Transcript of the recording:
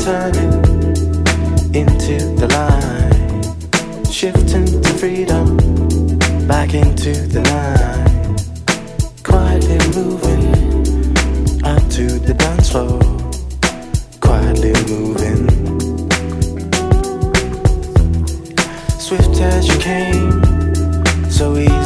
turning into the line, shifting to freedom, back into the night, quietly moving up to the dance floor, quietly moving, swift as you came, so easy.